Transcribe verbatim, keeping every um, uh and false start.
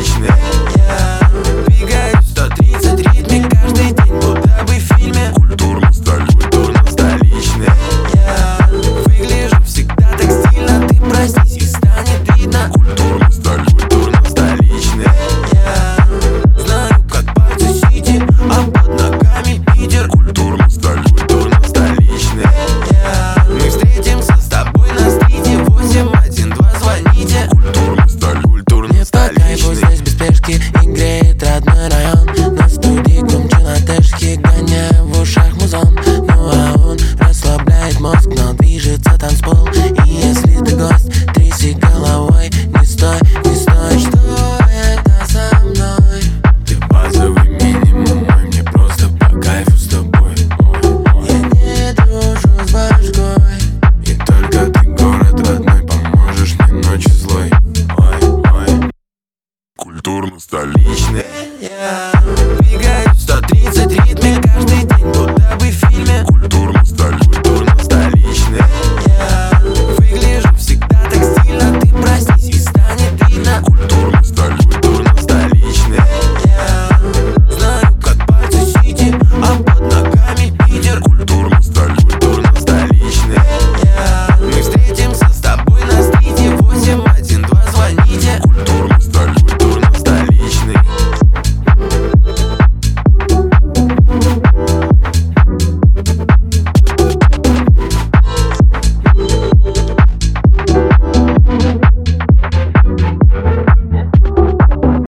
столичный. Я двигаюсь в сто тридцать ритме каждый день, будто бы в фильме. Культурно-столичный. Я выгляжу всегда так стильно, ты проснись и станет видно. Культурно-столичный. Я знаю, как Парти-Сити, а под ногами Питер. Культурно-столичный. Я мы встретимся с тобой на стрите. Восемь один два звоните. Кайфу здесь без спешки и греет родной район. На студии громче латешки, гоняю в ушах музон. Ну а он расслабляет мозг, но движется танцпол. И если ты гость, тряси головой. Не стой, не стой, что это со мной? Ты базовый минимум мой, мне просто по кайфу с тобой. Я не дружу с башкой. И только ты, город родной, поможешь мне ночью злой. Культурно-столичный. Я двигаюсь в сто тридцать ритме каждый день, будто бы в фильме. Культурно-столичный.